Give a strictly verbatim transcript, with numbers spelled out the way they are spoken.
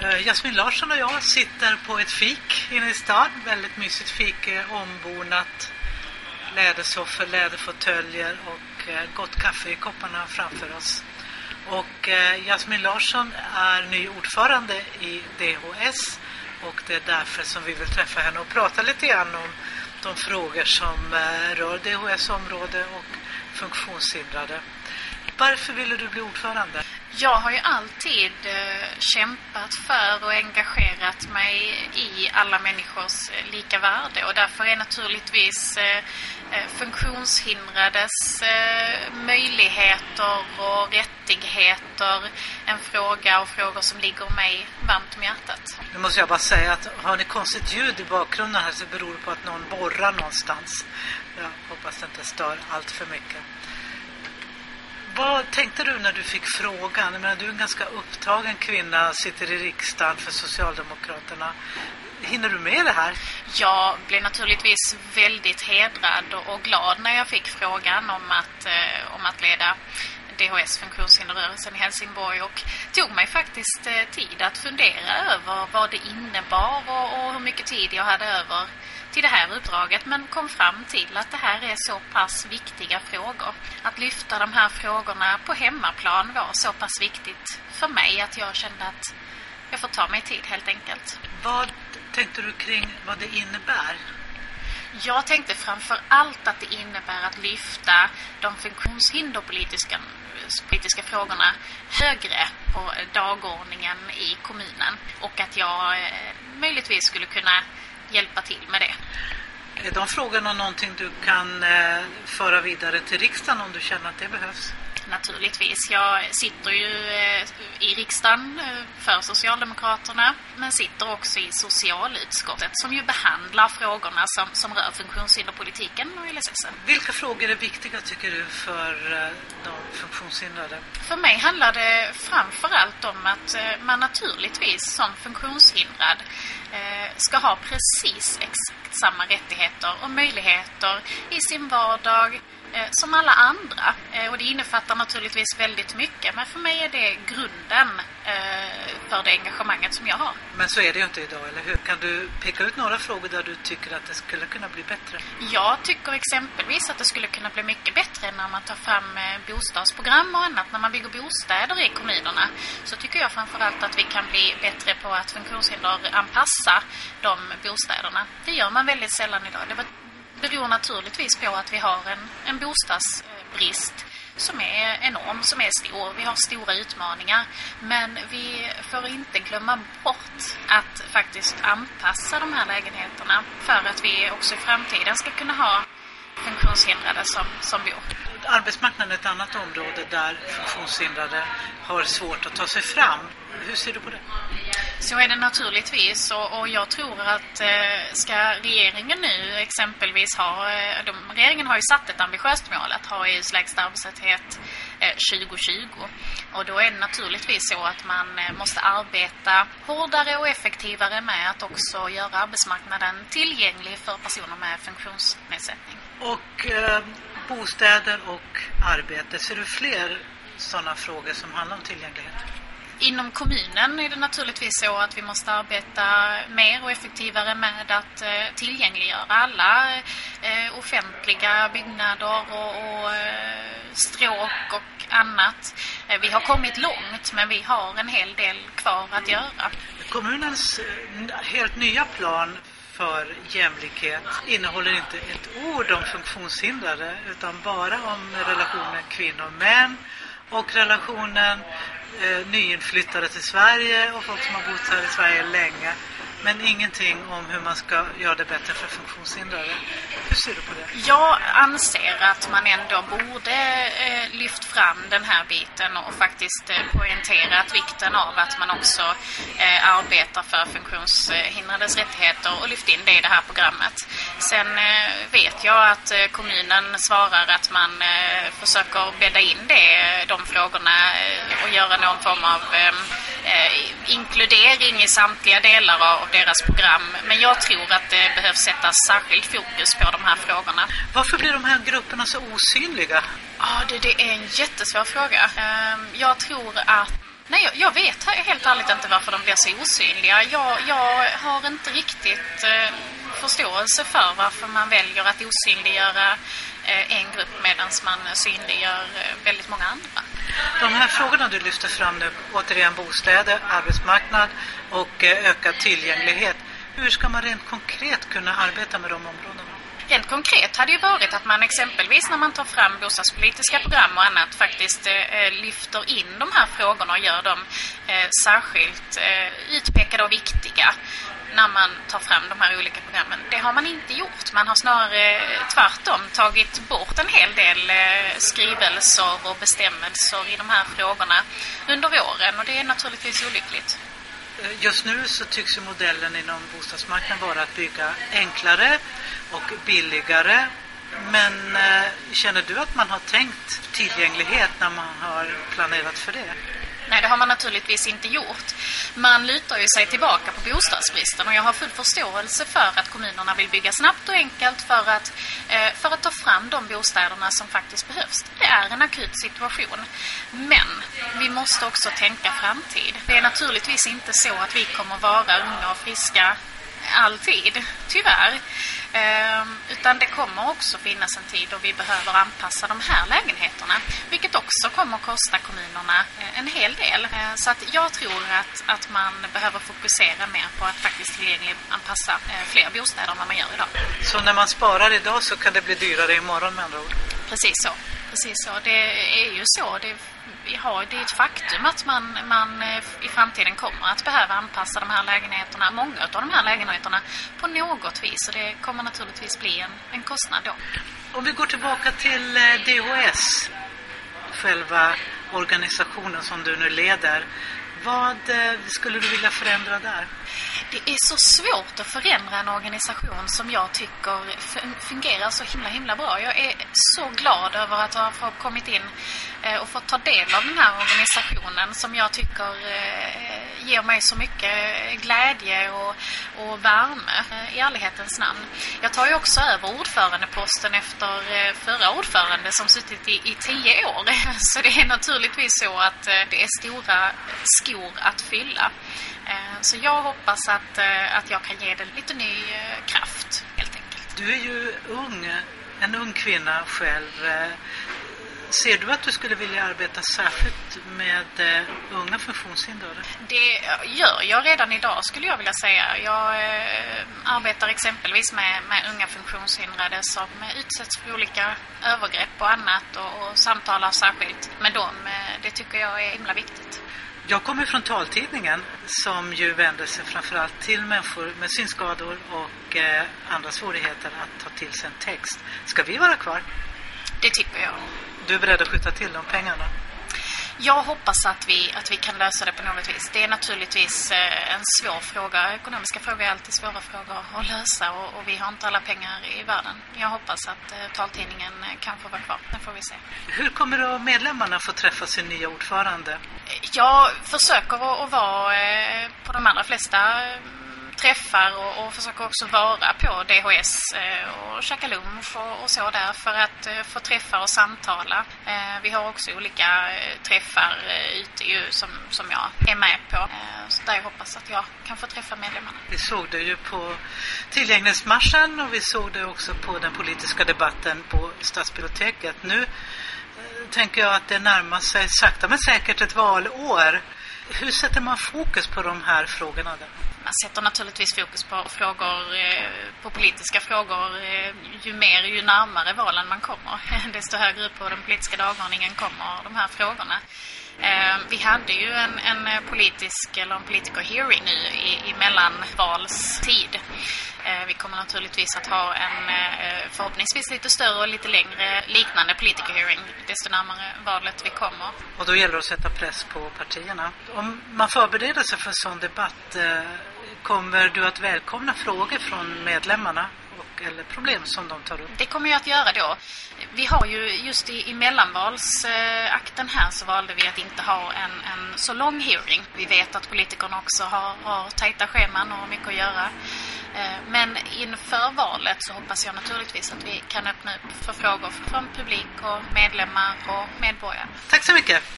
Jasmin Larsson och jag sitter på ett fik inne i stan. Väldigt mysigt fik, ombonat, lädersoffor, läderfåtöljer och gott kaffe i kopparna framför oss. Och Jasmin Larsson är ny ordförande i D H S och det är därför som vi vill träffa henne och prata lite grann om de frågor som rör D H S-område och funktionshindrade. Varför ville du bli ordförande? Jag har ju alltid eh, kämpat för och engagerat mig i alla människors eh, lika värde och därför är naturligtvis eh, funktionshindrades eh, möjligheter och rättigheter en fråga och frågor som ligger mig varmt om hjärtat. Nu måste jag bara säga att har ni konstigt ljud i bakgrunden här så beror det på att någon borrar någonstans. Jag hoppas det inte stör allt för mycket. Vad tänkte du när du fick frågan? Jag menar, du är en ganska upptagen kvinna, sitter i riksdagen för Socialdemokraterna. Hinner du med det här? Jag blev naturligtvis väldigt hedrad och glad när jag fick frågan om att, eh, om att leda D H S funktionshinderrörelsen i Helsingborg och tog mig faktiskt eh, tid att fundera över vad det innebar och, och hur mycket tid jag hade över till det här uppdraget, men kom fram till att det här är så pass viktiga frågor. Att lyfta de här frågorna på hemmaplan var så pass viktigt för mig att jag kände att jag får ta mig tid helt enkelt. Vad tänkte du kring vad det innebär? Jag tänkte framför allt att det innebär att lyfta de funktionshinderpolitiska politiska frågorna högre på dagordningen i kommunen och att jag eh, möjligtvis skulle kunna hjälpa till med det. Är de frågorna någonting du kan eh, föra vidare till riksdagen om du känner att det behövs? Naturligtvis. Jag sitter ju eh, i riksdagen eh, för Socialdemokraterna men sitter också i socialutskottet som ju behandlar frågorna som, som rör funktionshinderpolitiken och L S S. Vilka frågor är viktiga tycker du för eh, de funktionshindrade? För mig handlar det framförallt om att eh, man naturligtvis som funktionshindrad eh, ska ha precis exakt samma rättigheter och möjligheter i sin vardag eh, som alla andra. Eh, och det innefattar naturligtvis väldigt mycket, men för mig är det grunden eh, för det engagemanget som jag har. Men så är det ju inte idag, eller hur? Kan du peka ut några frågor där du tycker att det skulle kunna bli bättre? Jag tycker exempelvis att det skulle kunna bli mycket bättre när man tar fram eh, bostadsprogram och annat. När man bygger bostäder i kommunerna så tycker jag framförallt att vi kan bli bättre på att funktionshinder anpassa de bostäderna. Det gör man väldigt sällan idag. Det beror naturligtvis på att vi har en, en bostadsbrist som är enorm, som är stor. Vi har stora utmaningar, men vi får inte glömma bort att faktiskt anpassa de här lägenheterna för att vi också i framtiden ska kunna ha funktionshindrade som, som bor. Arbetsmarknaden är ett annat område där funktionshindrade har svårt att ta sig fram. Hur ser du på det? Så är det naturligtvis och, och jag tror att eh, ska regeringen nu exempelvis ha, eh, de, regeringen har ju satt ett ambitiöst mål att ha E U:s lägsta arbetslöshet eh, tjugo tjugo och då är det naturligtvis så att man eh, måste arbeta hårdare och effektivare med att också göra arbetsmarknaden tillgänglig för personer med funktionsnedsättning. Och eh, bostäder och arbete, ser du fler sådana frågor som handlar om tillgänglighet? Inom kommunen är det naturligtvis så att vi måste arbeta mer och effektivare med att eh, tillgängliggöra alla eh, offentliga byggnader och, och eh, stråk och annat. Eh, vi har kommit långt men vi har en hel del kvar att göra. Kommunens eh, helt nya plan för jämlikhet innehåller inte ett ord om funktionshindrade utan bara om relationen kvinnor-män och relationen eh, nyinflyttade till Sverige och folk som har bott här i Sverige länge. Men ingenting om hur man ska göra det bättre för funktionshindrade. Hur ser du på det? Jag anser att man ändå borde eh, lyft fram den här biten och faktiskt eh, poängterat vikten av att man också eh, arbetar för funktionshindrades rättigheter och lyft in det i det här programmet. Sen eh, vet jag att eh, kommunen svarar att man eh, försöker bädda in det, de frågorna eh, och göra någon form av eh, eh, inkludering i samtliga delar av deras program. Men jag tror att det behövs sätta särskilt fokus på de här frågorna. Varför blir de här grupperna så osynliga? Ja, det, det är en jättesvår fråga. Jag tror att Nej, jag, jag vet helt ärligt inte varför de blir så osynliga. Jag, jag har inte riktigt eh, förståelse för varför man väljer att osynliggöra eh, en grupp medan man synliggör eh, väldigt många andra. De här frågorna du lyfter fram nu, återigen bostäder, arbetsmarknad och eh, ökad tillgänglighet. Hur ska man rent konkret kunna arbeta med de områdena? Rent konkret hade ju varit att man exempelvis när man tar fram bostadspolitiska program och annat faktiskt eh, lyfter in de här frågorna och gör dem eh, särskilt eh, utpekade och viktiga när man tar fram de här olika programmen. Det har man inte gjort. Man har snarare eh, tvärtom tagit bort en hel del eh, skrivelser och bestämmelser i de här frågorna under våren och det är naturligtvis olyckligt. Just nu så tycks ju modellen inom bostadsmarknaden vara att bygga enklare och billigare. Men eh, känner du att man har tänkt tillgänglighet när man har planerat för det? Nej, det har man naturligtvis inte gjort. Man lutar ju sig tillbaka på bostadsbristen och jag har full förståelse för att kommunerna vill bygga snabbt och enkelt för att, eh, för att ta fram de bostäderna som faktiskt behövs. Det är en akut situation. Men vi måste också tänka framtid. Det är naturligtvis inte så att vi kommer vara unga och friska alltid, tyvärr. Eh, utan det kommer också finnas en tid då vi behöver anpassa de här lägenheterna. Vilket också kommer att kosta kommunerna eh, en hel del. Eh, så att jag tror att, att man behöver fokusera mer på att faktiskt tillgängligt anpassa eh, fler bostäder än vad man gör idag. Så när man sparar idag så kan det bli dyrare imorgon med andra ord? Precis så. Precis så. Det är ju så. Det Vi har, det är ett faktum att man, man i framtiden kommer att behöva anpassa de här lägenheterna, många av de här lägenheterna på något vis. Och det kommer naturligtvis bli en, en kostnad då. Om vi går tillbaka till D H S, själva organisationen som du nu leder. Vad skulle du vilja förändra där? Det är så svårt att förändra en organisation som jag tycker fungerar så himla himla bra. Jag är så glad över att ha fått kommit in och fått ta del av den här organisationen som jag tycker ger mig så mycket glädje och, och värme i ärlighetens namn. Jag tar ju också över ordförandeposten efter förra ordförande som suttit i, i tio år. Så det är naturligtvis så att det är stora skor att fylla. Så jag hoppas att, att jag kan ge det lite ny kraft, helt enkelt. Du är ju ung, en ung kvinna själv. Ser du att du skulle vilja arbeta särskilt med unga funktionshindrade? Det gör jag redan idag, skulle jag vilja säga. Jag eh, arbetar exempelvis med, med unga funktionshindrade som utsätts för olika övergrepp och annat och, och samtalar särskilt med dem. Det tycker jag är himla viktigt. Jag kommer från Taltidningen som ju vänder sig framförallt till människor med synskador och eh, andra svårigheter att ta till sig en text. Ska vi vara kvar? Det tycker jag. Du är beredd att skjuta till de pengarna? Jag hoppas att vi, att vi kan lösa det på något vis. Det är naturligtvis eh, en svår fråga. Ekonomiska frågor är alltid svåra frågor att lösa och, och vi har inte alla pengar i världen. Jag hoppas att eh, Taltidningen kan få vara kvar. Det får vi se. Hur kommer då medlemmarna få träffa sin nya ordförande? Jag försöker att, att vara eh, på de allra flesta eh, träffar och, och försöker också vara på D H S eh, och käka lunch och, och så där för att eh, få träffa och samtala. Eh, vi har också olika eh, träffar eh, ute ju som, som jag är med på. Eh, så där jag hoppas att jag kan få träffa medlemmarna. Vi såg det ju på tillgänglighetsmarschen och vi såg det också på den politiska debatten på Stadsbiblioteket. Nu eh, tänker jag att det närmar sig sakta men säkert ett valår. Hur sätter man fokus på de här frågorna där? Man sätter naturligtvis fokus på frågor, på politiska frågor. Ju mer, ju närmare valen man kommer, desto högre upp på den politiska dagordningen kommer de här frågorna. Vi hade ju en, en politisk eller en politiker hearing nu i, i mellanvalstid. Vi kommer naturligtvis att ha en förhoppningsvis lite större och lite längre liknande politiker hearing desto närmare valet vi kommer. Och då gäller det att sätta press på partierna. Om man förbereder sig för en sån debatt, kommer du att välkomna frågor från medlemmarna och, eller problem som de tar upp? Det kommer jag att göra då. Vi har ju just i, i mellanvalsakten här så valde vi att inte ha en, en så lång hearing. Vi vet att politikerna också har, har tajta scheman och mycket att göra. Men inför valet så hoppas jag naturligtvis att vi kan öppna upp för frågor från publik och medlemmar och medborgare. Tack så mycket!